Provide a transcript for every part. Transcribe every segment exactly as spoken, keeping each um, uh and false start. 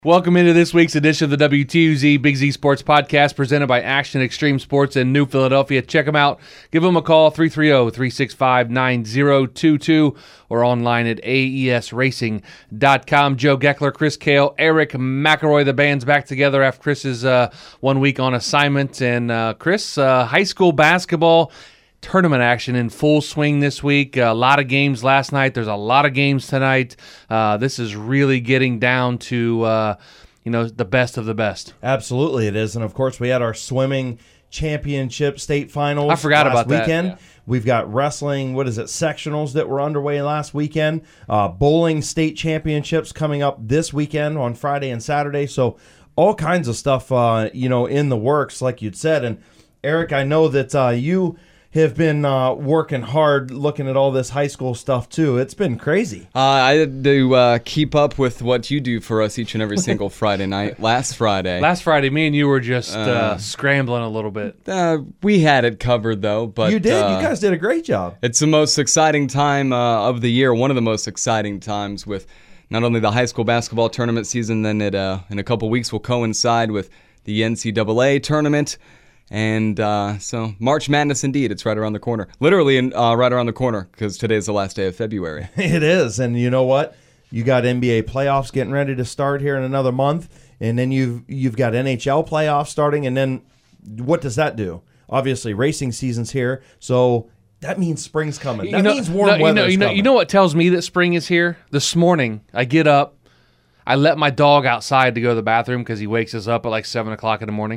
Welcome into this week's edition of the W T U Z Big Z Sports Podcast presented by Action Extreme Sports in New Philadelphia. Check them out. Give them a call, three three zero, three six five, nine zero two two, or online at A E S racing dot com. Joe Geckler, Chris Kale, Eric McElroy. The band's back together after Chris's uh, one week on assignment. And uh, Chris, uh, high school basketball tournament action in full swing this week. A lot of games last night. There's a lot of games tonight. Uh, this is really getting down to, uh, you know, the best of the best. Absolutely it is. And, of course, we had our swimming championship state finals I forgot last about that. weekend. Yeah. We've got wrestling, what is it, sectionals that were underway last weekend. Uh, bowling state championships coming up this weekend on Friday and Saturday. So all kinds of stuff, uh, you know, in the works, like you'd said. And, Eric, I know that uh, you – have been uh, working hard looking at all this high school stuff, too. It's been crazy. Uh, I had to uh, keep up with what you do for us each and every single Friday night. Last Friday. Last Friday, me and you were just uh, uh, scrambling a little bit. Uh, we had it covered, though. But You did. Uh, you guys did a great job. It's the most exciting time uh, of the year, one of the most exciting times with not only the high school basketball tournament season, then it, uh, in a couple weeks will coincide with the N C double A tournament. And uh, so March Madness, indeed, it's right around the corner. Literally in, uh, right around the corner because today is the last day of February. It is. And you know what? You got N B A playoffs getting ready to start here in another month. And then you've, you've got N H L playoffs starting. And then what does that do? Obviously, racing season's here. So that means spring's coming. That you know, means warm no, you weather's know, you know, coming. You know what tells me that spring is here? This morning, I get up. I let my dog outside to go to the bathroom because he wakes us up at like seven o'clock in the morning.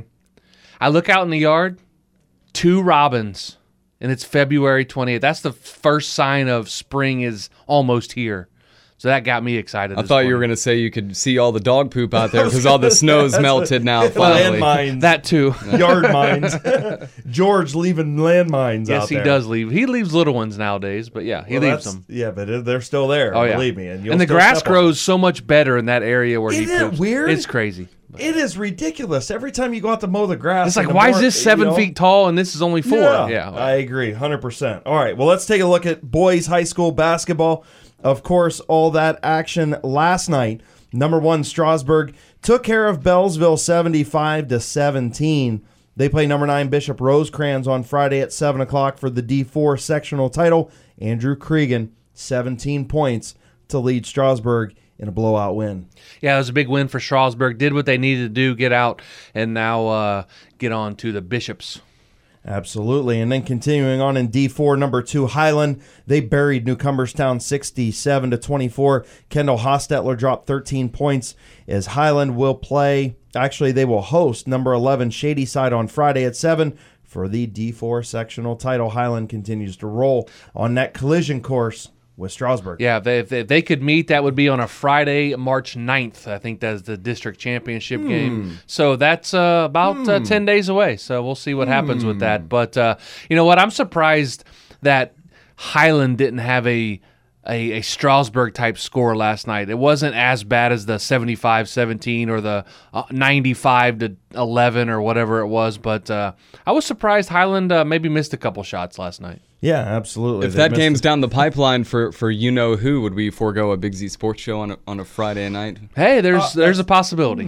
I look out in the yard. Two robins, and it's February twentieth. That's the first sign of spring is almost here. So that got me excited. I this thought morning. you were going to say you could see all the dog poop out there because all the snow's melted now, finally. Landmines. That too. Yard mines. George leaving landmines Yes, out he there. does leave. He leaves little ones nowadays, but yeah, he Well, leaves that's- them. Yeah, but they're still there, Oh, yeah. believe me. And, you'll And the still grass step on grows so much better in that area where he Isn't it poops. weird? It's crazy. It is ridiculous. Every time you go out to mow the grass. It's in like, the why is mor- this seven you know? feet tall and this is only four? Yeah, Yeah. I agree, one hundred percent. All right, well, let's take a look at boys high school basketball. Of course, all that action last night. Number one, Strasburg took care of Bellsville seventy-five to seventeen. They play number nine Bishop Rosecrans on Friday at seven o'clock for the D four sectional title. Andrew Cregan, seventeen points to lead Strasburg in a blowout win. Yeah, it was a big win for Strasburg. Did what they needed to do, get out, and now uh, get on to the Bishops. Absolutely. And then continuing on in D four, number two, Highland. They buried New Cumberstown sixty-seven to twenty-four. Kendall Hostetler dropped thirteen points as Highland will play. Actually, they will host number eleven Shadyside on Friday at seven for the D four sectional title. Highland continues to roll on that collision course with Strasburg. Yeah, if they, if they, if they could meet, that would be on a Friday, March ninth. I think that's the district championship Hmm. game. So that's uh, about uh, ten days away. So we'll see what happens with that. But uh, you know what? I'm surprised that Highland didn't have a a, a Strasburg-type score last night. It wasn't as bad as the seventy-five seventeen or the uh, ninety-five to eleven or whatever it was. But uh, I was surprised Highland uh, maybe missed a couple shots last night. Yeah, absolutely. If They that missed game's it. down the pipipeline for, for you-know-who, would we forego a Big Z Sports Show on a, on a Friday night? Hey, there's there's a possibility.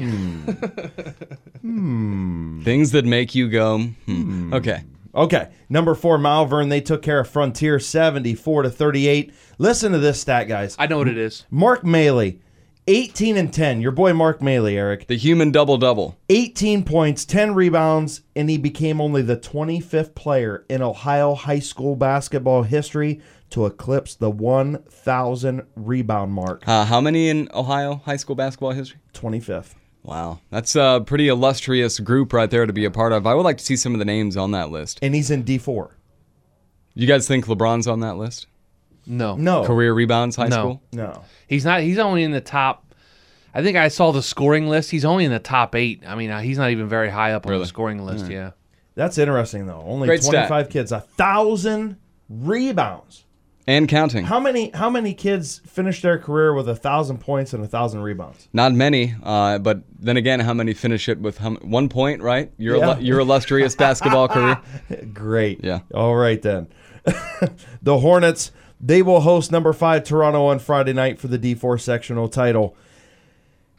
Things that make you go, hmm. Okay. Okay, number four, Malvern. They took care of Frontier seventy-four to thirty-eight. Listen to this stat, guys. I know what it is. Mark Maley, eighteen and ten. Your boy Mark Maley, Eric. The human double-double. eighteen points, ten rebounds, and he became only the twenty-fifth player in Ohio high school basketball history to eclipse the one thousand rebound mark. Uh, how many in Ohio high school basketball history? twenty-fifth. Wow. That's a pretty illustrious group right there to be a part of. I would like to see some of the names on that list. And he's in D four. You guys think LeBron's on that list? No. No. Career rebounds high No. school? No. He's not. He's only in the top. I think I saw the scoring list. He's only in the top eight. I mean, uh, he's not even very high up on Really? the scoring list. Yeah. That's interesting, though. Only Great stat. twenty-five kids. A thousand rebounds. And counting. How many How many kids finish their career with a thousand points and a thousand rebounds? Not many, uh, but then again, how many finish it with hum- one point, right? Your, Yeah. illu- your illustrious basketball career? Great. Yeah. All right, then. The Hornets, they will host number five Toronto on Friday night for the D four sectional title.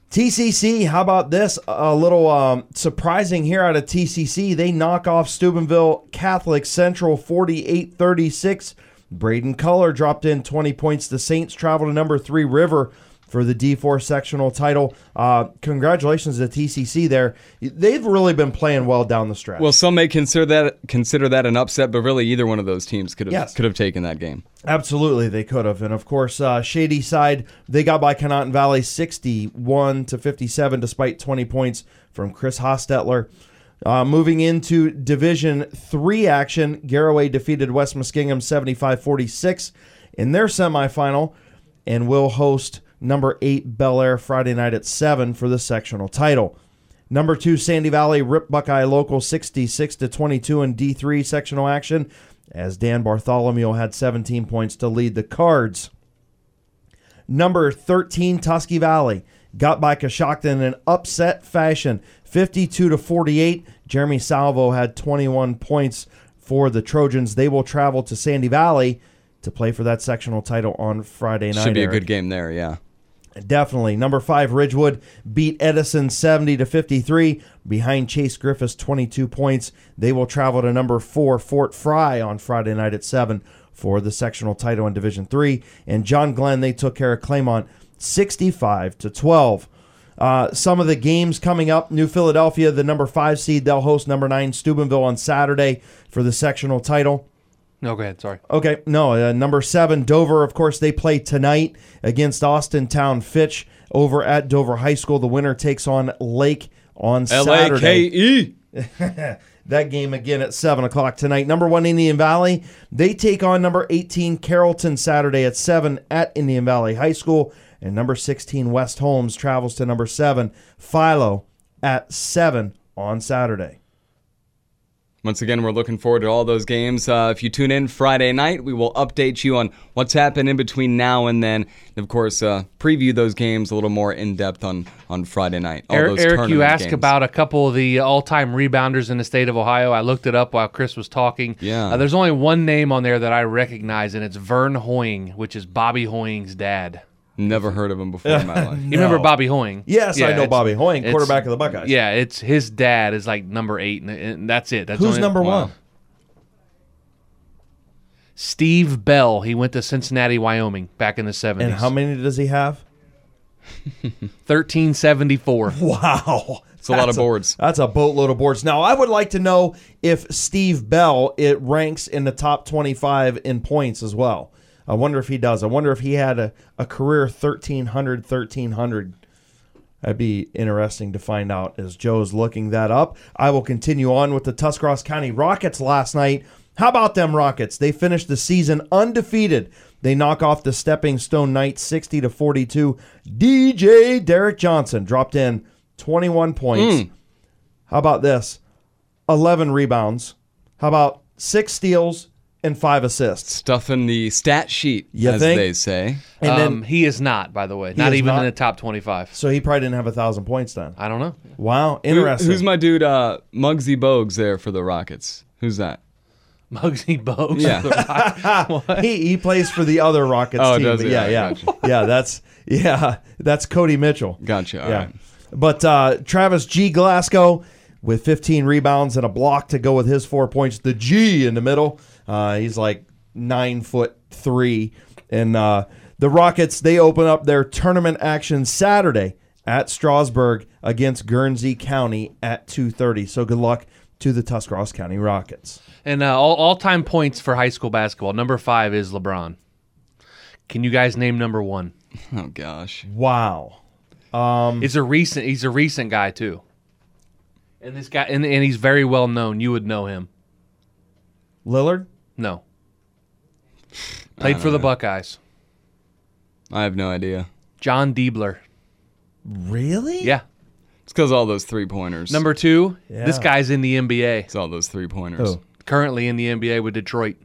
T C C, how about this? A little um, surprising here out of T C C. They knock off Steubenville Catholic Central forty-eight thirty-six. Braden Culler dropped in twenty points. The Saints travel to number three River for the D four sectional title. Uh, congratulations to T C C there. They've really been playing well down the stretch. Well, some may consider that consider that an upset, but really either one of those teams could have Yes. could have taken that game. Absolutely, they could have. And, of course, uh, Shady Side, they got by Conotton Valley sixty-one to fifty-seven despite twenty points from Chris Hostetler. Uh, moving into Division three action, Garraway defeated West Muskingum seventy-five forty-six in their semifinal and will host number eight Bel Air Friday night at seven for the sectional title. Number two Sandy Valley ripped Buckeye Local sixty-six to twenty-two in D three sectional action as Dan Bartholomew had seventeen points to lead the Cards. Number thirteen Tusky Valley got by Coshocton in an upset fashion, fifty-two to forty-eight. Jeremy Salvo had twenty-one points for the Trojans. They will travel to Sandy Valley to play for that sectional title on Friday night. Should be Eric. a good game there, yeah. Definitely. Number five, Ridgewood beat Edison seventy to fifty-three behind Chase Griffiths twenty-two points. They will travel to number four, Fort Fry on Friday night at seven for the sectional title in Division three. And John Glenn, they took care of Claymont sixty-five to twelve. Uh, some of the games coming up, New Philadelphia, the number five seed, they'll host number nine Steubenville on Saturday for the sectional title. No, go ahead. Sorry. Okay, no, uh, number seven, Dover, of course, they play tonight against Austin Town Fitch over at Dover High School. The winner takes on Lake on L A K Saturday. E. That game again at seven o'clock tonight. Number one, Indian Valley, they take on number eighteen, Carrollton, Saturday at seven at Indian Valley High School. And number sixteen, West Holmes, travels to number seven, Philo, at seven on Saturday. Once again, we're looking forward to all those games. Uh, if you tune in Friday night, we will update you on what's happened in between now and then. And of course, uh, preview those games a little more in-depth on, on Friday night. All Eric, those Eric, you tournament asked games. about a couple of the all-time rebounders in the state of Ohio. I looked it up while Chris was talking. Yeah. Uh, there's only one name on there that I recognize, and it's Vern Hoying, which is Bobby Hoying's dad. Never heard of him before in my life. You remember Bobby Hoying? Yes, I know it's- Bobby Hoying, it's- quarterback of the Buckeyes. Yeah, it's his dad is like number eight, and, and that's it. That's Who's only- number wow. one? Steve Bell. He went to Cincinnati, Wyoming, back in the seventies. And how many does he have? thirteen seventy-four. Wow. It's a lot of That's boards. That's a boatload of boards. Now, I would like to know if Steve Bell, it ranks in the top twenty-five in points as well. I wonder if he does. I wonder if he had a, a career thirteen hundred, thirteen hundred. That'd be interesting to find out as Joe's looking that up. I will continue on with the Tuscarawas County Rockets last night. How about them Rockets? They finished the season undefeated. They knock off the Stepping Stone Knights sixty to forty-two. D J Derek Johnson dropped in twenty-one points. Mm. How about this? eleven rebounds. How about six steals and five assists? Stuffing the stat sheet, You as think? they say. And um, then, he is not, by the way. Not is even not? in the top twenty-five. so he probably didn't have a thousand points then. I don't know. Wow, Who- interesting. who's my dude, uh, Muggsy Bogues there for the Rockets? Who's that? Muggsy Bogues. Yeah. he he plays for the other Rockets Oh, team. does but he? yeah, I yeah, gotcha. yeah. That's yeah, that's Cody Mitchell. Gotcha. All yeah, right. but uh, Travis G. Glasgow with fifteen rebounds and a block to go with his four points. The G in the middle. Uh, he's like nine foot three, and uh, the Rockets they open up their tournament action Saturday at Strasburg against Guernsey County at two thirty. So good luck to the Tuscarawas County Rockets. And uh, all all-time points for high school basketball. Number five is LeBron. Can you guys name number one? Oh, gosh. Wow. Um, It's a recent. He's a recent guy too. And this guy, and, and he's very well known. You would know him. Lillard? No. Played for the Buckeyes. I have no idea. John Diebler. Really? Yeah. It's because all those three-pointers. Number two. Yeah. This guy's in the N B A. It's all those three-pointers. Who? Currently in the N B A with Detroit.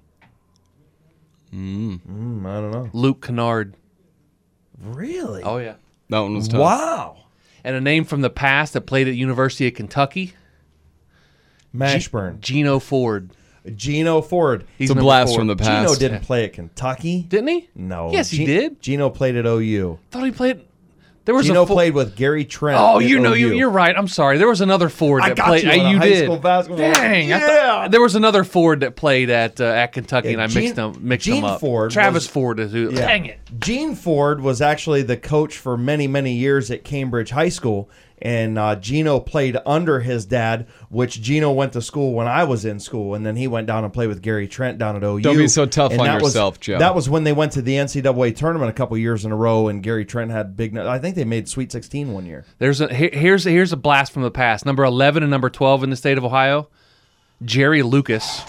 Mm, I don't know. Luke Kennard. Really? Oh yeah. That one was tough. Wow. And a name from the past that played at University of Kentucky. Mashburn. Geno Ford. Geno Ford. He's It's a number blast four. from the past. Geno didn't play at Kentucky. Didn't he? No. Yes, he Ge- did. Geno played at O U. Thought he played. There was Gino a fo- played with Gary Trent. Oh, at you know, O U. you, you're right. I'm sorry. There was another forward I that got played. you uh, on a you high did. school basketball. Dang. I Yeah. thought- there was another forward that played at uh, at Kentucky, Yeah, and I Gene- mixed them mixed Gene them up. Ford Travis was- Ford is who. Yeah. Dang it. Gene Ford was actually the coach for many, many years at Cambridge High School, and uh, Gino played under his dad, which Gino went to school when I was in school, and then he went down and played with Gary Trent down at O U. Don't be so tough And on that was- yourself, Joe. That was when they went to the N C double A tournament a couple years in a row, and Gary Trent had big. I think they made Sweet sixteen one year. There's a here- here's here's a blast from the past. Number eleven and number twelve in the state of Ohio, Jerry Lucas.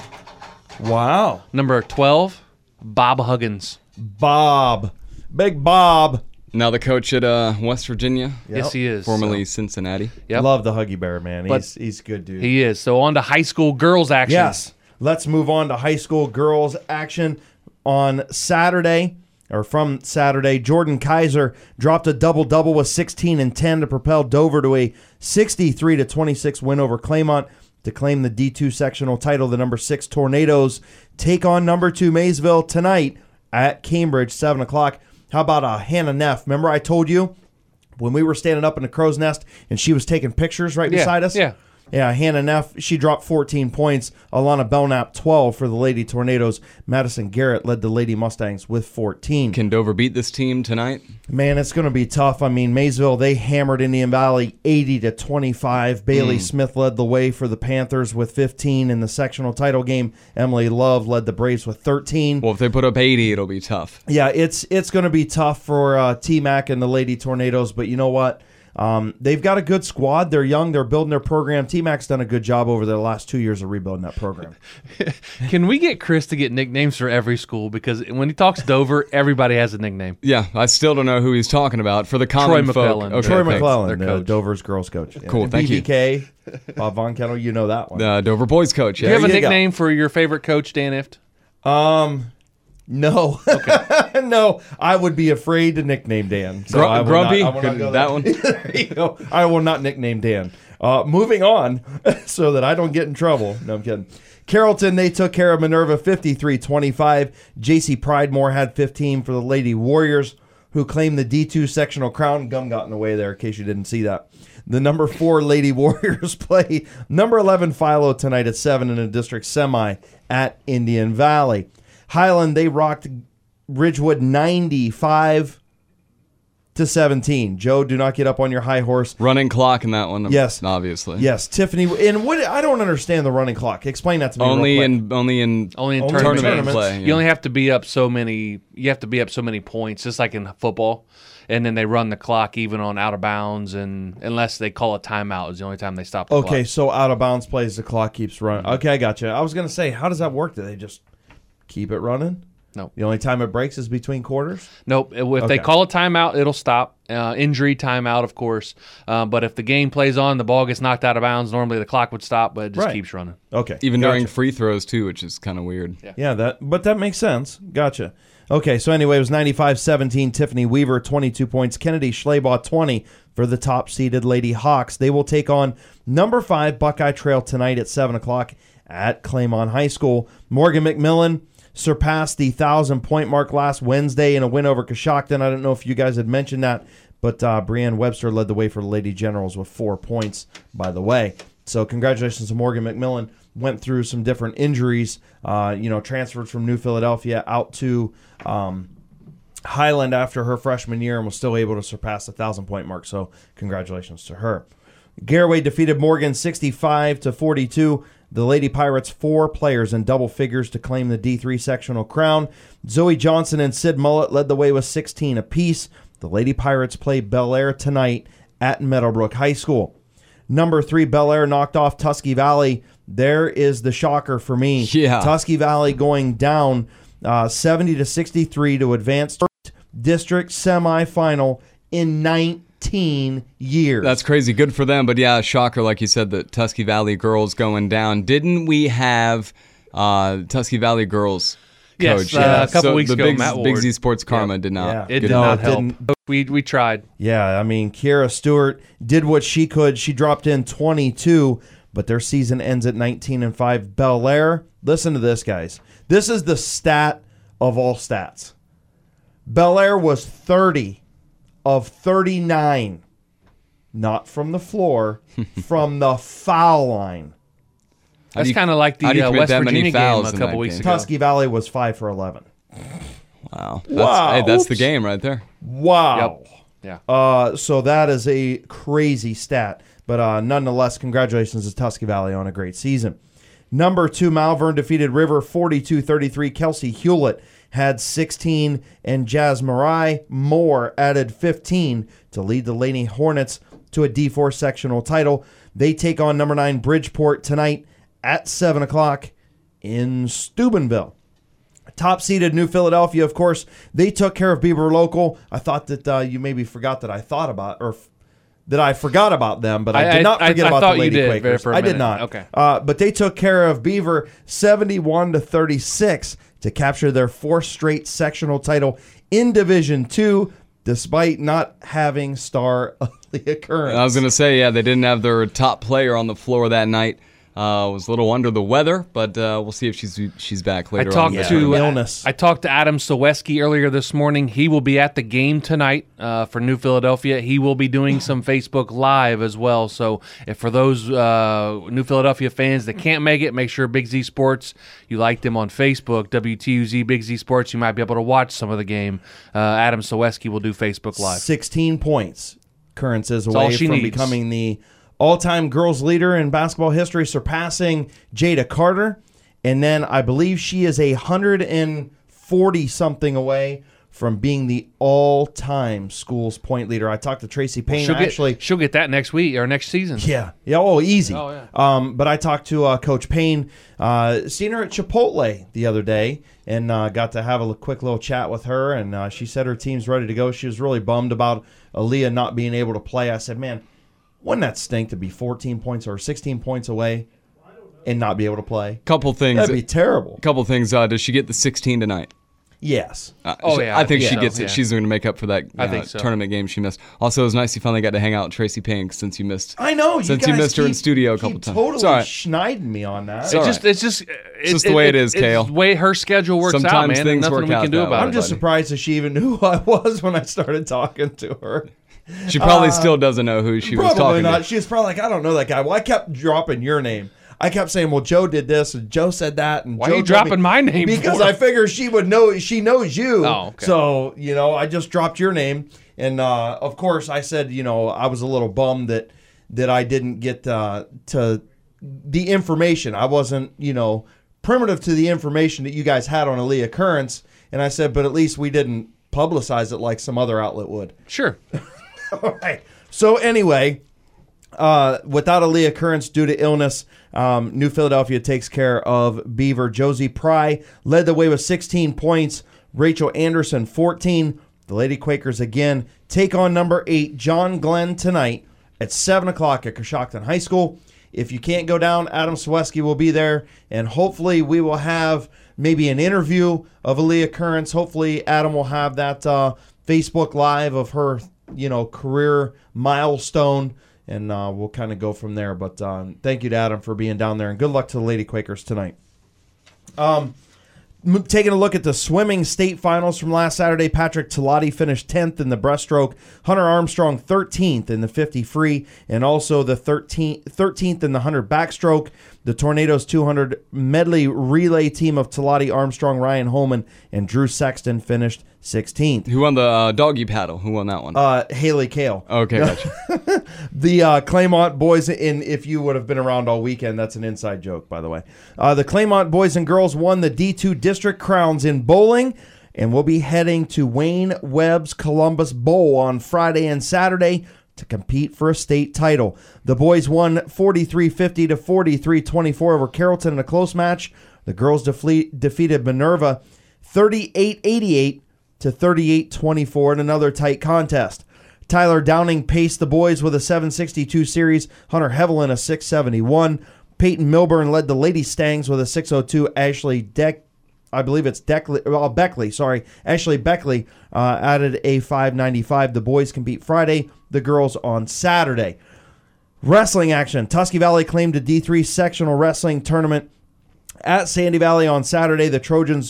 Wow, Number twelve, Bob Huggins. Bob, Big Bob. Now the coach at uh, West Virginia, Yes, he is. formerly Cincinnati. Yep. Love the Huggy Bear, man. But- He's he's a good dude. He is. So on to high school girls action. Yes. Let's move on to high school girls action on Saturday, or from Saturday. Jordan Kaiser dropped a double-double with sixteen and ten to propel Dover to a sixty-three to twenty-six win over Claymont to claim the D two sectional title. The number six Tornadoes take on number two Maysville tonight at Cambridge, seven o'clock. How about uh, Hannah Neff? Remember I told you when we were standing up in the crow's nest and she was taking pictures right Yeah, beside us? yeah. Yeah, Hannah Neff, she dropped fourteen points. Alana Belknap, twelve for the Lady Tornadoes. Madison Garrett led the Lady Mustangs with fourteen. Can Dover beat this team tonight? Man, it's going to be tough. I mean, Maysville, they hammered Indian Valley eighty to twenty-five. Bailey Smith led the way for the Panthers with fifteen in the sectional title game. Emily Love led the Braves with thirteen. Well, if they put up eighty, it'll be tough. Yeah, it's it's going to be tough for uh, T-Mac and the Lady Tornadoes, but you know what? Um, they've got a good squad. They're young. They're building their program. T-Mac's done a good job over the last two years of rebuilding that program. Can we get Chris to get nicknames for every school? Because when he talks Dover, everybody has a nickname. Yeah, I still don't know who he's talking about. For the Troy common folk. McClellan. Okay, Troy thanks. McClellan, their uh, coach. Dover's girls coach. Cool, thank you. B B K, Bob Von Kettle, you know that one. Uh, Dover boys coach. Do you Yeah. have a you go. nickname for your favorite coach, Dan Ift? Um, no, no, I would be afraid to nickname Dan. So Gru- I will Grumpy? not, I will not Could- go that there. one? There you go. I will not nickname Dan. Uh, moving on, so that I don't get in trouble. No, I'm kidding. Carrollton, they took care of Minerva fifty-three twenty-five. J C Pridemore had fifteen for the Lady Warriors, who claimed the D two sectional crown. Gum got in the way there, in case you didn't see that. The number four Lady Warriors play number eleven Philo tonight at seven in a district semi at Indian Valley. Highland, they rocked Ridgewood ninety-five to seventeen. Joe, do not get up on your high horse. Running clock in that one. Yes. Obviously. Yes, Tiffany. And what? I don't understand the running clock. Explain that to me. Only real quick. in only in Only in Only in tournaments. tournament tournaments. play. You yeah. only have to be up so many. You have to be up so many points, just like in football. And then they run the clock even on out of bounds, and unless they call a timeout, is the only time they stop the Okay, clock. so out of bounds plays, the clock keeps running. Okay, I got you. I was gonna say, how does that work? Do they just keep it running? No. The only time it breaks is between quarters. Nope. If Okay. they call a timeout, it'll stop. Uh, injury timeout, of course. Uh, but if the game plays on, the ball gets knocked out of bounds. Normally the clock would stop, but it just Right. keeps running. Okay, Even gotcha. during free throws too, which is kind of weird. Yeah. Yeah, that but that makes sense. Gotcha. Okay, so anyway, it was ninety-five seventeen. Tiffany Weaver, twenty-two points. Kennedy Schleybaugh, twenty for the top-seeded Lady Hawks. They will take on number five Buckeye Trail tonight at seven o'clock at Claymont High School. Morgan McMillan surpassed the one thousand-point mark last Wednesday in a win over Coshocton. I don't know if you guys had mentioned that, but uh, Brianne Webster led the way for the Lady Generals with four points, by the way. So congratulations to Morgan McMillan. Went through some different injuries, uh, you know, transferred from New Philadelphia out to um, Highland after her freshman year and was still able to surpass the one thousand-point mark. So congratulations to her. Garaway defeated Morgan sixty-five to forty-two. The Lady Pirates, four players in double figures to claim the D three sectional crown. Zoe Johnson and Sid Mullet led the way with sixteen apiece. The Lady Pirates play Bel Air tonight at Meadowbrook High School. Number three, Bel Air knocked off Tusky Valley. There is the shocker for me. Yeah. Tusky Valley going down uh, seventy to sixty-three to advance to district semifinal in nineteen years. That's crazy. Good for them. But yeah, shocker, like you said, the Tusky Valley girls going down. Didn't we have uh, Tusky Valley girls Yes, coach? uh, a couple so weeks the ago, Big, Matt Big Ward. Z Sports Karma Yeah. did not. Yeah. It get did No, not it help. didn't. We we tried. Yeah, I mean, Kiera Stewart did what she could. She dropped in twenty-two, but their season ends at nineteen and five. Bel Air, listen to this, guys. This is the stat of all stats. Bel Air was thirty of thirty-nine. Not from the floor, from the foul line. That's you- kind of like the how do you uh, commit West that many Virginia game fouls a in couple that weeks game? ago. Tusky Valley was five for eleven. Wow. That's, Wow. Hey, that's the Oops. game right there. Wow. Yeah. Uh, so that is a crazy stat. But uh, nonetheless, congratulations to Tusky Valley on a great season. Number two, Malvern defeated River forty-two thirty-three. Kelsey Hewlett had sixteen, and Jazz Marai Moore added fifteen to lead the Lady Hornets to a D four sectional title. They take on number nine Bridgeport tonight at seven o'clock in Steubenville. Top-seeded New Philadelphia, of course, they took care of Beaver Local. I thought that uh, you maybe forgot that I thought about, or f- that I forgot about them, but I, I- did not I- forget I about thought the you Lady did Quakers. for a I did minute. not. Okay. Uh, but they took care of Beaver seventy-one to thirty-six to capture their fourth straight sectional title in Division Two, despite not having star Aaliyah Curran. I was going to say, yeah, they didn't have their top player on the floor that night. Uh, was a little under the weather, but uh, we'll see if she's she's back I later talked on. Yeah. to Illness. I talked to Adam Soweski earlier this morning. He will be at the game tonight uh, for New Philadelphia. He will be doing some Facebook Live as well. So if for those uh, New Philadelphia fans that can't make it, make sure Big Z Sports, you like them on Facebook, W T U Z Big Z Sports. You might be able to watch some of the game. Uh, Adam Soweski will do Facebook Live. sixteen points. Currents is all away she from needs. becoming the all-time girls leader in basketball history, surpassing Jada Carter. And then I believe she is a one hundred forty-something away from being the all-time schools point leader. I talked to Tracy Payne, She'll actually. get she'll get that next week or next season. Yeah. Yeah. Oh, easy. Oh, yeah. Um, but I talked to uh, Coach Payne. Uh, seen her at Chipotle the other day and uh, got to have a l- quick little chat with her. And uh, she said her team's ready to go. She was really bummed about Aaliyah not being able to play. I said, man, wouldn't that stink to be fourteen points or sixteen points away and not be able to play? Couple things. That'd be terrible. Couple things. Uh, does she get the sixteen tonight? Yes. Uh, Oh, she- yeah, I think I she think gets so, it. yeah. She's going to make up for that I uh, think so. tournament game she missed. Also, it was nice you finally got to hang out with Tracy Payne since you missed. I know. You Since guys you missed her in keep- studio a keep couple times. totally It's all right. schneiding me on that. It's It's all just, right. it's just, it's just the way it is, it's Kale. the way her schedule works out, Sometimes man. and things nothing work we out can do that about way. I'm it. just buddy. surprised that she even knew who I was when I started talking to her. She probably still doesn't know who she was Probably talking not. to. She was probably like, I don't know that guy. Well, I kept dropping your name. I kept saying, well, Joe did this and Joe said that. And Why Joe are you told dropping me- my name Because for? I figure she would know. She knows you. Oh, okay. So, you know, I just dropped your name. And, uh, of course, I said, you know, I was a little bummed that, that I didn't get uh, to the information. I wasn't, you know, primitive to the information that you guys had on Aaliyah Currents. And I said, but at least we didn't publicize it like some other outlet would. Sure. All right. So anyway, uh, without Aaliyah Currents due to illness, um, New Philadelphia takes care of Beaver. Josie Pry led the way with sixteen points. Rachel Anderson, fourteen. The Lady Quakers again take on number eight, John Glenn, tonight at seven o'clock at Coshocton High School. If you can't go down, Adam Sweski will be there, and hopefully we will have maybe an interview of Aaliyah Currents. Hopefully Adam will have that uh, Facebook Live of her, you know, career milestone, and uh, we'll kind of go from there. But um, thank you to Adam for being down there, and good luck to the Lady Quakers tonight. Um, m- taking a look at the swimming state finals from last Saturday, Patrick Talati finished tenth in the breaststroke, Hunter Armstrong thirteenth in the fifty free, and also the thirteenth, thirteenth in the one hundred backstroke. The Tornadoes two hundred medley relay team of Talati, Armstrong, Ryan Holman, and Drew Sexton finished sixteenth. Who won the uh, doggy paddle? Who won that one? Uh, Haley Kale. okay, gotcha. The uh, Claymont boys, in if you would have been around all weekend, that's an inside joke, by the way. Uh, the Claymont boys and girls won the D two district crowns in bowling, and we'll be heading to Wayne Webb's Columbus Bowl on Friday and Saturday to compete for a state title. The boys won forty-three fifty to forty-three twenty-four over Carrollton in a close match. The girls defle- defeated Minerva thirty-eight eighty-eight to thirty-eight twenty-four in another tight contest. Tyler Downing paced the boys with a seven sixty-two series. Hunter Hevelin a six seventy-one. Peyton Milburn led the Lady Stangs with a six oh two. Ashley Deck, I believe it's Deckley, well, Beckley, sorry. Ashley Beckley uh, added a five ninety-five. The boys compete Friday, the girls on Saturday. Wrestling action. Tusky Valley claimed a D three sectional wrestling tournament at Sandy Valley on Saturday. The Trojans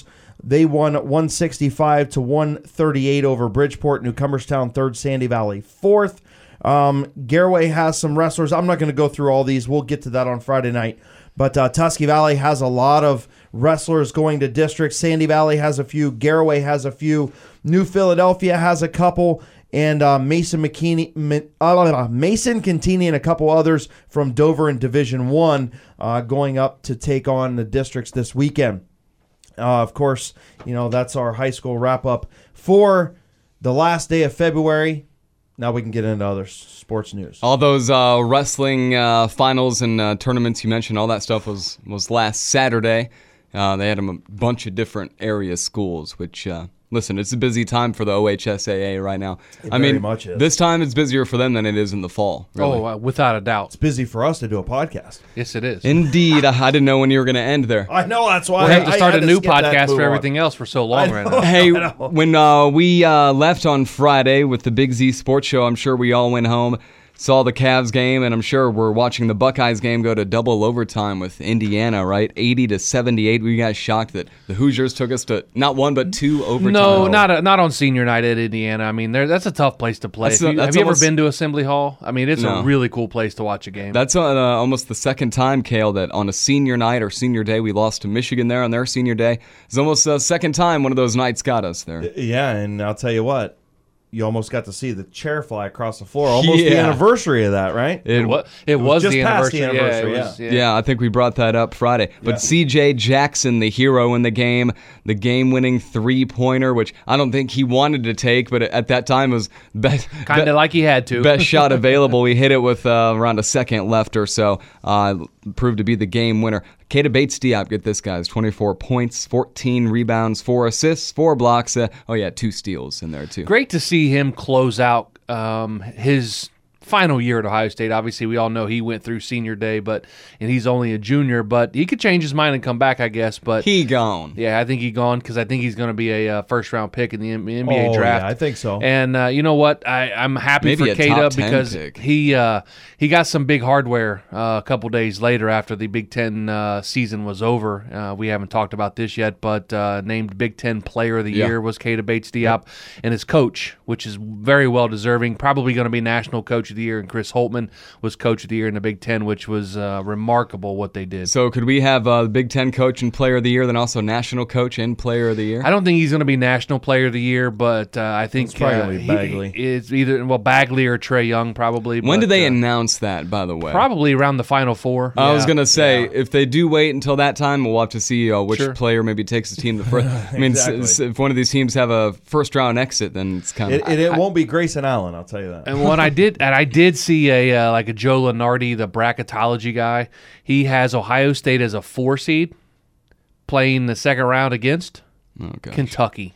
They won one sixty-five to one thirty-eight over Bridgeport. Newcomerstown third, Sandy Valley fourth. Um, Garaway has some wrestlers. I'm not going to go through all these. We'll get to that on Friday night. But uh, Tusky Valley has a lot of wrestlers going to districts. Sandy Valley has a few. Garaway has a few. New Philadelphia has a couple. And uh, Mason McKinney, uh, Mason Cantini and a couple others from Dover in Division One uh, going up to take on the districts this weekend. Uh, of course, you know, that's our high school wrap-up for the last day of February. Now we can get into other sports news. All those uh, wrestling uh, finals and uh, tournaments you mentioned, all that stuff was, was last Saturday. Uh, they had a bunch of different area schools, which... Uh, Listen, it's a busy time for the O H S A A right now. It I very mean, much is. This time it's busier for them than it is in the fall. Really. Oh, uh, without a doubt. It's busy for us to do a podcast. Yes, it is. Indeed. I didn't know when you were going to end there. I know, that's why We'll I have to start I a had new skip that podcast move for on. everything else for so long I right know. now. Hey, I know. when uh, we uh, left on Friday with the Big Z Sports Show, I'm sure we all went home, saw the Cavs game, and I'm sure we're watching the Buckeyes game go to double overtime with Indiana, right? eighty to seventy-eight. We got shocked that the Hoosiers took us to not one but two overtime. No, not a, not on senior night at Indiana. I mean, there that's a tough place to play. That's If a- you- that's have you almost- ever been to Assembly Hall? I mean, it's No. a really cool place to watch a game. That's uh, almost the second time, Kale, that on a senior night or senior day we lost to Michigan there on their senior day. It's almost the second time one of those nights got us there. Yeah, and I'll tell you what, you almost got to see the chair fly across the floor. Almost the Yeah. anniversary of that, right? it, wa- it, was was, just the past anniversary. the anniversary, yeah, it was, yeah. Yeah, I think we brought that up Friday. But Yeah. C J Jackson, the hero in the game, the game-winning three-pointer, which I don't think he wanted to take, but at that time was best, Kind of like he had to. best shot available. We hit it with uh, around a second left or so. Uh, proved to be the game winner. Keita Bates-Diop, get this, guys, twenty-four points, fourteen rebounds, four assists, four blocks. Uh, oh, yeah, two steals in there, too. Great to see him close out um, his final year at Ohio State. Obviously, we all know he went through senior day, but and he's only a junior, but he could change his mind and come back, I guess. But He gone. yeah, I think he's gone because I think he's going to be a uh, first-round pick in the N B A Oh, draft. yeah, I think so. And uh, you know what? I, I'm happy Maybe for a top Keita ten because pick. he uh, he got some big hardware uh, a couple days later after the Big Ten uh, season was over. Uh, we haven't talked about this yet, but uh, named Big Ten Player of the Yeah. Year was Keita Bates-Diop, and his coach, which is very well deserving, probably going to be National Coach of the Year, and Chris Holtman was Coach of the Year in the Big Ten, which was uh, remarkable what they did. So could we have uh, the Big Ten Coach and Player of the Year, then also National Coach and Player of the Year? I don't think he's going to be National Player of the Year, but uh, I think It's probably uh, gonna be he- Bagley. It's either well Bagley or Trey Young probably. When but, did they uh, announce that, by the way? Probably around the Final Four. I was Yeah, gonna say yeah. if they do wait until that time, we'll have to see uh, which Sure. player maybe takes the team to first. I mean, s- Exactly. s- if one of these teams have a first round exit, then it's kind of It, it, it won't be Grayson Allen, I'll tell you that. And when I did, and I did see a uh, like a Joe Lenardi, the bracketology guy. He has Ohio State as a four seed, playing the second round against oh, gosh. Kentucky.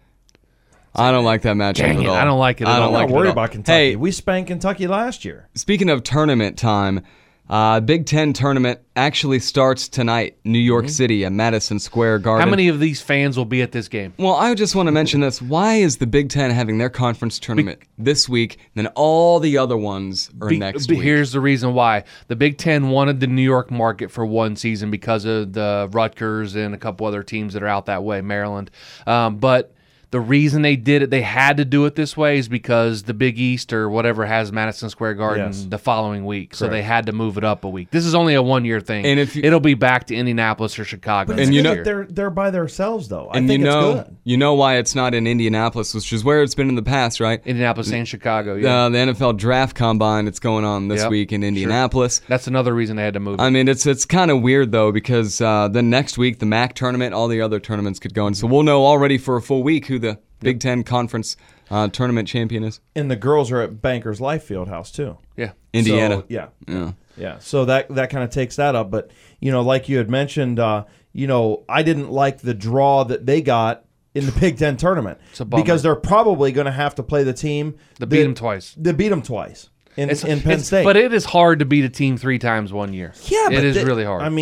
I don't like that matchup Dang at it, all. I don't like it at I all. don't I'm like not it at worried all. about Kentucky. Hey, We spanked Kentucky last year. speaking of tournament time, uh, Big Ten tournament actually starts tonight, New York Mm-hmm. City at Madison Square Garden. How many of these fans will be at this game? Well, I just want to mention this. Why is the Big Ten having their conference tournament this week, then all the other ones are Be- next be- week? Here's the reason why. The Big Ten wanted the New York market for one season because of the Rutgers and a couple other teams that are out that way, Maryland. Um, but the reason they did it, they had to do it this way, is because the Big East or whatever has Madison Square Garden Yes. the following week. So Correct. they had to move it up a week. This is only a one-year thing. And if you- It'll be back to Indianapolis or Chicago. But And it's you good know- that they're they're by themselves though. I and think you know, it's good. you know why it's not in Indianapolis, which is where it's been in the past, right? Indianapolis and Chicago, yeah. Uh, the N F L Draft Combine, it's going on this Yep, week in sure. Indianapolis. That's another reason they had to move it. I mean, it's it's kind of weird though because uh, then next week the M A C tournament, all the other tournaments could go in. So we'll know already for a full week who the Big Ten Conference uh, tournament champion is. And the girls are at Bankers Life Fieldhouse too. yeah. Indiana. So, yeah. Yeah. Yeah, so that that kind of takes that up. But, you know, like you had mentioned, uh, you know, I didn't like the draw that they got in the Big Ten tournament a bummer. because they're probably going to have to play the team To beat them twice. They beat them twice in, It's, in Penn it's- State. But it is hard to beat a team three times one year. yeah, It but is they- really hard. I mean,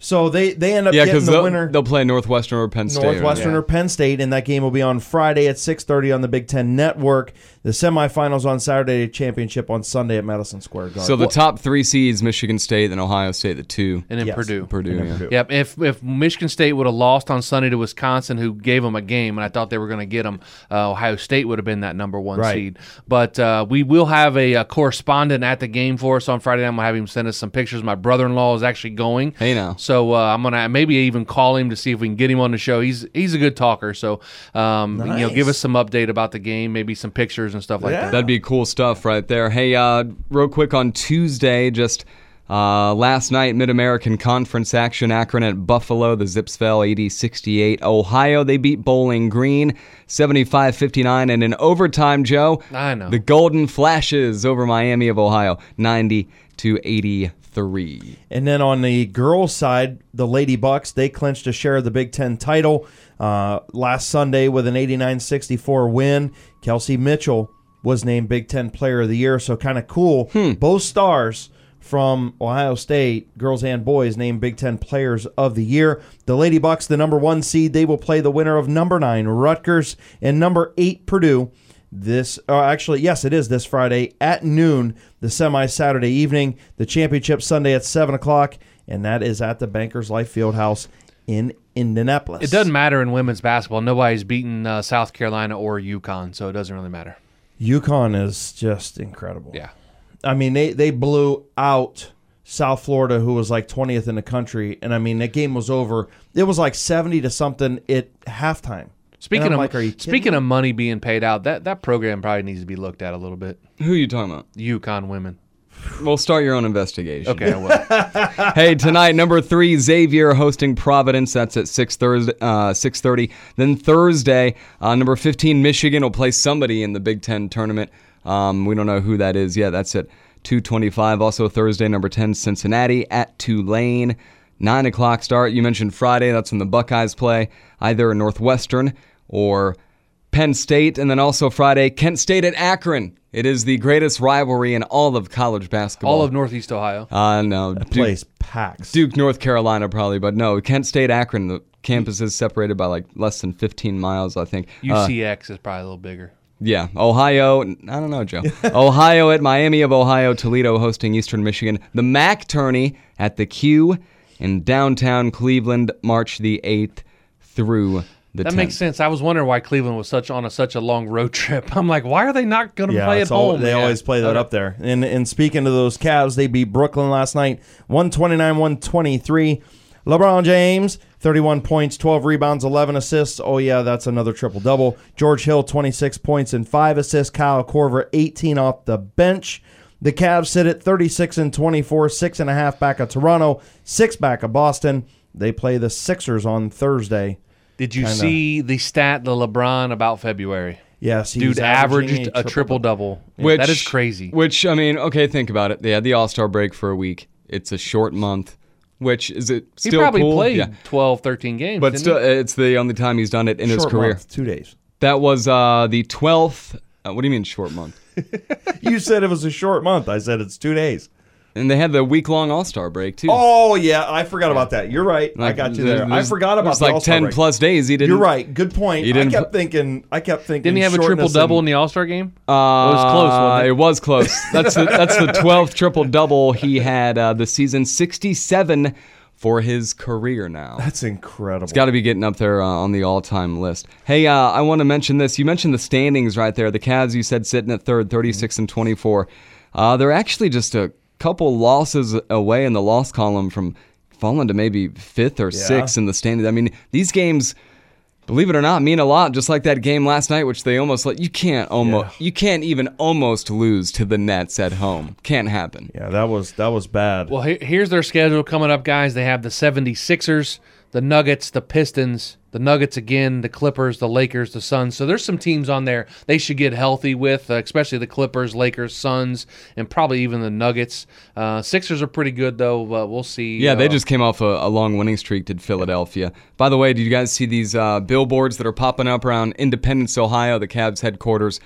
So they, they end up Yeah, getting because the they'll, winner. they'll play Northwestern or Penn State. Northwestern right? or Penn State, and that game will be on Friday at six thirty on the Big Ten Network. The semifinals on Saturday, championship on Sunday at Madison Square Garden. So the top three seeds, Michigan State, then Ohio State, the two. And then Yes. Purdue. Purdue, And yeah. Purdue. Yep. If if Michigan State would have lost on Sunday to Wisconsin, who gave them a game, and I thought they were going to get them, uh, Ohio State would have been that number one Right. seed. But uh, we will have a, a correspondent at the game for us on Friday night. I'm going to have him send us some pictures. My brother-in-law is actually going. Hey now. So uh, I'm going to maybe even call him to see if we can get him on the show. He's he's a good talker. So um, you know, Nice. give us some update about the game, maybe some pictures and stuff like Yeah. that. That'd be cool stuff right there. Hey, uh, real quick on Tuesday, just uh, last night, Mid-American Conference action, Akron at Buffalo. The Zips fell eighty sixty-eight. Ohio, they beat Bowling Green seventy-five fifty-nine. And in overtime, Joe, I know. the Golden Flashes over Miami of Ohio, ninety to eighty-three. And then on the girls' side, the Lady Bucks, they clinched a share of the Big Ten title uh, last Sunday with an eighty-nine sixty-four win. Kelsey Mitchell was named Big Ten Player of the Year, so kind of cool. Both stars from Ohio State, girls and boys, named Big Ten Players of the Year. The Lady Bucks, the number one seed, they will play the winner of number nine, Rutgers, and number eight, Purdue. This, uh, actually, yes, it is this Friday at noon, the semi Saturday evening, the championship Sunday at seven o'clock, and that is at the Bankers Life Fieldhouse in Indianapolis. It doesn't matter in women's basketball. Nobody's beaten uh, South Carolina or UConn, so it doesn't really matter. UConn is just incredible. Yeah. I mean, they, they blew out South Florida, who was like twentieth in the country, and I mean, that game was over. It was like seventy to something at halftime. Speaking And I'm of like, are you kidding speaking me? of money being paid out, that, that program probably needs to be looked at a little bit. Who are you talking about? UConn women. Well, start your own investigation. Okay, I will. Hey, tonight, number three, Xavier hosting Providence. That's at six Thursday, uh, six thirty. Then Thursday, uh, number fifteen, Michigan will play somebody in the Big Ten tournament. Um, we don't know who that is yet. That's at two twenty-five. Also Thursday, number ten, Cincinnati at Tulane. nine o'clock start. You mentioned Friday. That's when the Buckeyes play, either Northwestern or Penn State. And then also Friday, Kent State at Akron. It is the greatest rivalry in all of college basketball. All of Northeast Ohio. Uh, no. That Duke, place packs. Duke, North Carolina, probably. But no, Kent State, Akron, the campus is separated by like less than fifteen miles, I think. U Uh, C X is probably a little bigger. yeah. Ohio, I don't know, Joe. Ohio at Miami of Ohio, Toledo hosting Eastern Michigan. The M A C tourney at the Q in downtown Cleveland, March the eighth through the That tenth. makes sense. I was wondering why Cleveland was such on a, such a long road trip. I'm like, why are they not going to Yeah, play at it's all- home? they Yeah. always play that Okay. up there. And and speaking of those Cavs, they beat Brooklyn last night, one twenty-nine one twenty-three. LeBron James, thirty-one points, twelve rebounds, eleven assists. Oh, yeah, that's another triple-double. George Hill, twenty-six points and five assists. Kyle Korver, eighteen off the bench. The Cavs sit at thirty-six and twenty-four, six and a half back of Toronto, six back of Boston. They play the Sixers on Thursday. Did you Kinda. see the stat, the LeBron about February? Yes, he's Dude averaging averaged a triple-double. Which, that is crazy. Which, I mean, okay, think about it. They had the All-Star break for a week. It's a short month. Which, is it He still probably cool? played Yeah. twelve, thirteen games. But didn't still, he? it's the only time he's done it in his Short career. month, two days. That was uh, the twelfth. Uh, what do you mean short month? You said it was a short month. I said it's two days. And they had the week-long All-Star break, too. Oh, yeah, I forgot about that. You're right. I Like, got you there. I there's- forgot about there's the like All-Star ten break. plus days. He didn't. You're right. Good point. He I didn't kept pl- thinking. I kept thinking. Didn't he have a shortness triple-double and- in the All-Star game? Uh, it was close, wasn't it? It was close. That's the, that's the twelfth triple-double he had uh, this season. sixty-seven for his career now. That's incredible. Got to be getting up there uh, on the all-time list. Hey, uh, I want to mention this. You mentioned the standings right there. The Cavs, you said, sitting at third, thirty-six and twenty-four. Uh, they're actually just a couple losses away in the loss column from falling to maybe fifth or Yeah. sixth in the standings. I mean, these games, believe it or not, mean a lot. Just like that game last night, which they almost let you can't almost you can't even almost lose to the Nets at home. Can't happen. Yeah, that was that was bad. Well, he- here's their schedule coming up, guys. They have the seventy-sixers, the Nuggets, the Pistons, the Nuggets again, the Clippers, the Lakers, the Suns. So there's some teams on there they should get healthy with, uh, especially the Clippers, Lakers, Suns, and probably even the Nuggets. Uh, Sixers are pretty good, though. Uh, we'll see. Yeah, they uh, just came off a, a long winning streak, did Philadelphia. By the way, did you guys see these uh, billboards that are popping up around Independence, Ohio, the Cavs headquarters?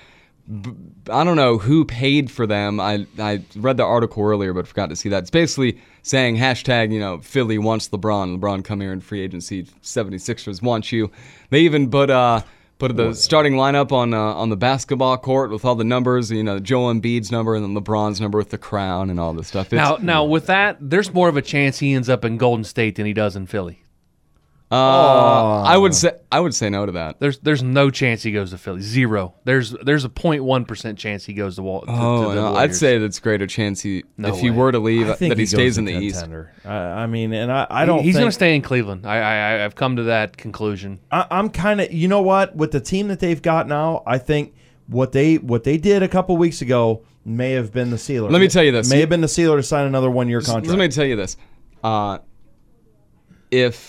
I don't know who paid for them. I, I read the article earlier, but forgot to see that. It's basically saying hashtag, you know, Philly wants LeBron. LeBron come here in free agency. seventy-sixers want you. They even put uh put the starting lineup on uh, on the basketball court with all the numbers. You know, Joel Embiid's number and then LeBron's number with the crown and all this stuff. It's, Now, now with that, there's more of a chance he ends up in Golden State than he does in Philly. Uh, I would say I would say no to that. There's there's no chance he goes to Philly. Zero. There's there's a zero point one percent chance he goes to, Wal- to, Oh, to the no, I'd Warriors. say that's greater chance he No if he way. were to leave I think that he, goes stays to in the East. contender. I, I mean, and I, I don't. He's think, going to stay in Cleveland. I, I I've come to that conclusion. I, I'm kind of, you know what, with the team that they've got now, I think what they what they did a couple weeks ago may have been the sealer. Let me tell you this. May have been the sealer to sign another one year contract. Let me tell you this. Uh, if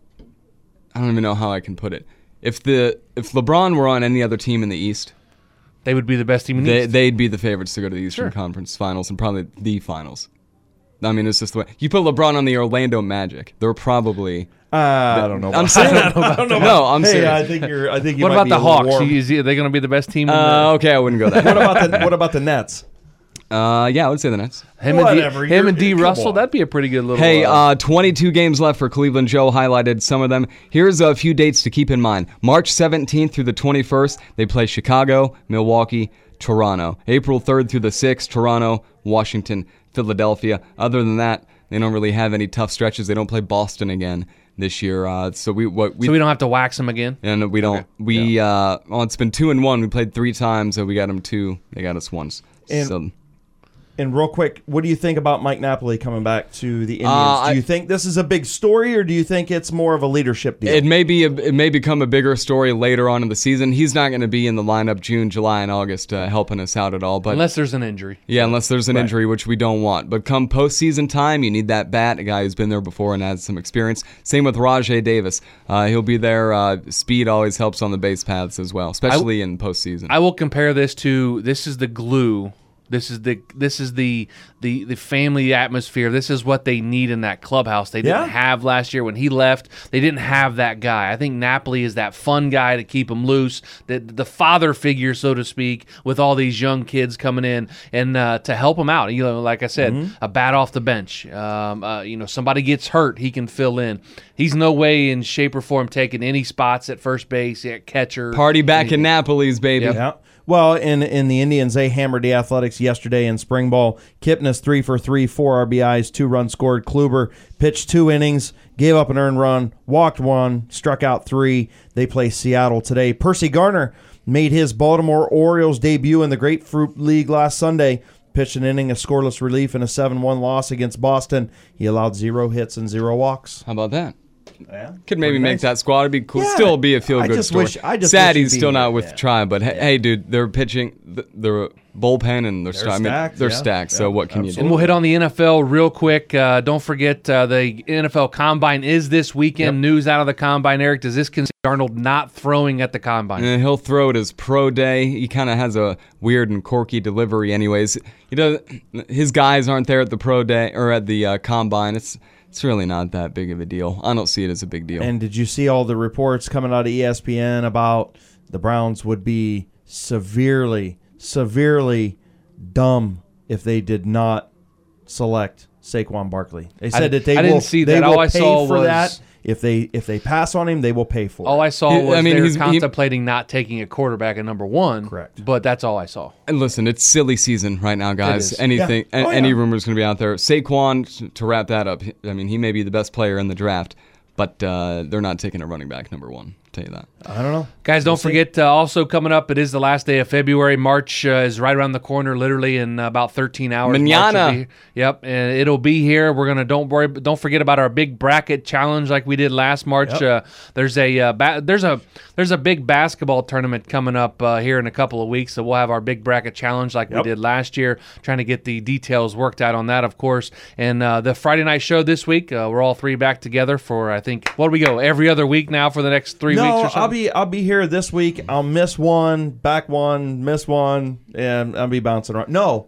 I don't even know how I can put it. If the if LeBron were on any other team in the East, They would be the best team in the they, East. they'd be the favorites to go to the Eastern Sure. Conference Finals and probably the Finals. I mean, it's just the way. You put LeBron on the Orlando Magic, they're probably. Uh, I don't know. I'm about- saying. I don't know. No, I'm hey, serious. I think you're. I think you What might about be the a little Hawks? warm. Is, are they going to be the best team? In Uh, the, okay, I wouldn't go there. What about the What about the Nets? Uh, yeah, I would say the Nets. him Whatever, and D, him you're- and D come Russell, on. that'd be a pretty good little. Hey, uh, uh, twenty-two games left for Cleveland. Joe highlighted some of them. Here's a few dates to keep in mind. March seventeenth through the twenty-first, they play Chicago, Milwaukee, Toronto. April third through the sixth, Toronto, Washington, Philadelphia. Other than that, they don't really have any tough stretches. They don't play Boston again this year. Uh, so we what we so we don't have to wax him again. and we don't we uh well it's been two and one. We played three times, so we got them two. They got us once. And- so And real quick, what do you think about Mike Napoli coming back to the Indians? Uh, I- do you think this is a big story, or do you think it's more of a leadership deal? It may be a, it may become a bigger story later on in the season. He's not going to be in the lineup June, July, and August uh, helping us out at all. But Unless there's an injury. yeah, unless there's an injury, which we don't want. But come postseason time, you need that bat, a guy who's been there before and has some experience. Same with Rajay Davis. Uh, he'll be there. Uh, speed always helps on the base paths as well, especially in postseason. I will compare this to this is the glue. This is the this is the the the family atmosphere. This is what they need in that clubhouse. They didn't Yeah. have last year when he left. They didn't have that guy. I think Napoli is that fun guy to keep them loose, that the father figure, so to speak, with all these young kids coming in and uh, to help them out. You know, like I said, Mm-hmm. a bat off the bench. Um, uh, you know, somebody gets hurt, he can fill in. He's no way in shape or form taking any spots at first base, at catcher. Party back in Napoli's, baby. Yeah. Well, in in the Indians, they hammered the Athletics yesterday in spring ball. Kipnis three for three, four R B Is, two runs scored. Kluber pitched two innings, gave up an earned run, walked one, struck out three. They play Seattle today. Percy Garner made his Baltimore Orioles debut in the Grapefruit League last Sunday. Pitched an inning of scoreless relief in a seven one loss against Boston. He allowed zero hits and zero walks. How about that? Yeah, Could maybe pretty make nice. that squad. It'd be cool. Yeah. Still be a feel I good just story. wish- I just Sad wish he'd he's be still here. not with Yeah. the Tribe, but hey, hey, dude, they're pitching the, the bullpen and they're, They're sta- I mean, stacked, they're yeah. stacked. So Yeah, what can absolutely. And we'll hit on the N F L real quick. Uh, don't forget uh, the N F L Combine is this weekend. News out of the Combine. Eric, does this consider Darnold not throwing at the Combine? you? And he'll throw it as pro day. He kind of has a weird and quirky delivery, anyways. He does. His guys aren't there at the pro day or at the uh, Combine. It's it's really not that big of a deal. I don't see it as a big deal. And did you see all the reports coming out of E S P N about the Browns would be severely, severely dumb if they did not select Saquon Barkley? They said I- that they I will. didn't see they that. will All I pay saw for was- that. If they if they pass on him, they will pay for All it. I saw He- was I mean, they're he's- he- contemplating not taking a quarterback at number one. Correct. But that's all I saw. And listen, it's silly season right now, guys. is. Anything, Yeah. Oh, a- any yeah. rumors going to be out there. Saquon, to wrap that up, I mean, he may be the best player in the draft, but uh, they're not taking a running back number one. I'll tell you that. I don't know. Guys, don't forget, uh, also coming up, it is the last day of February. March uh, is right around the corner, literally in uh, about thirteen hours. March will Mañana. be- Yep, and it'll be here. We're gonna don't worry, don't forget about our big bracket challenge like we did last March. Yep. Uh, there's a uh, ba- there's a there's a big basketball tournament coming up uh, here in a couple of weeks, so we'll have our big bracket challenge like Yep. we did last year. Trying to get the details worked out on that, of course. And uh, the Friday night show this week, uh, we're all three back together for I think what do we go every other week now for the next three no, weeks or something. I'll be I'll be here this week. I'll miss one, back one, miss one, and I'll be bouncing around. No,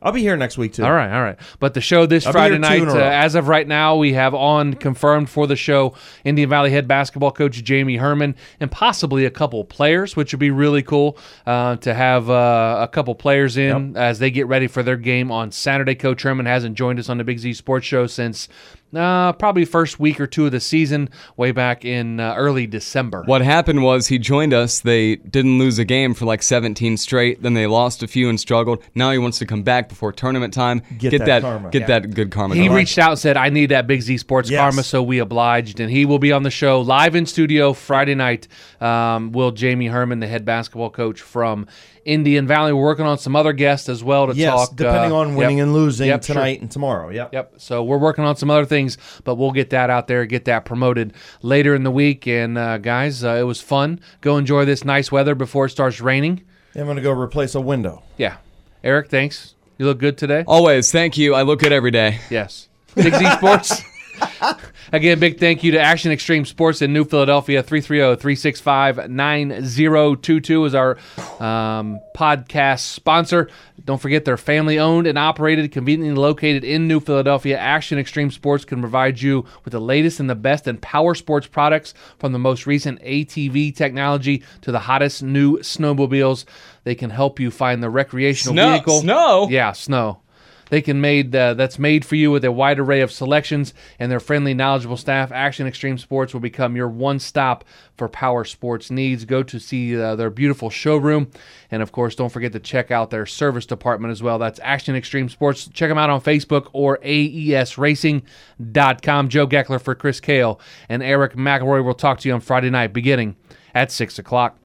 I'll be here next week too. All right, all right. But the show this I'll be Friday here two night, in a uh, row. as of right now, we have on confirmed for the show Indian Valley head basketball coach Jamie Herman and possibly a couple players, which would be really cool uh, to have uh, a couple players in Yep. as they get ready for their game on Saturday. Coach Herman hasn't joined us on the Big Z Sports Show since uh, probably first week or two of the season, way back in uh, early December. What happened was he joined us. They didn't lose a game for like seventeen straight. Then they lost a few and struggled. Now he wants to come back before tournament time. Get that karma. Get Yeah. that good karma. He going. reached out and said, I need that Big Z Sports Yes. karma, so we obliged. And he will be on the show live in studio Friday night. Um, will Jamie Herman, the head basketball coach from Indian Valley. We're working on some other guests as well to Yes, talk. depending uh, on winning yep. and losing Yep, sure. tonight and tomorrow. Yep. Yep. So we're working on some other things, but we'll get that out there, get that promoted later in the week. And uh, guys, uh, it was fun. Go enjoy this nice weather before it starts raining. I'm going to go replace a window. Yeah. Eric, thanks. You look good today. Always. Thank you. I look good every day. Yes. Big Z Sports. Again, big thank you to Action Extreme Sports in New Philadelphia. three three zero, three six five, nine zero two two is our um, podcast sponsor. Don't forget they're family-owned and operated, conveniently located in New Philadelphia. Action Extreme Sports can provide you with the latest and the best in power sports products, from the most recent A T V technology to the hottest new snowmobiles. They can help you find the recreational Snow- vehicle. snow? Yeah, snow. They can made uh, that's made for you with a wide array of selections, and their friendly, knowledgeable staff. Action Extreme Sports will become your one stop for power sports needs. Go to see uh, their beautiful showroom, and of course, don't forget to check out their service department as well. That's Action Extreme Sports. Check them out on Facebook or A E S racing dot com. Joe Geckler for Chris Kale and Eric McElroy. We'll talk to you on Friday night, beginning at six o'clock.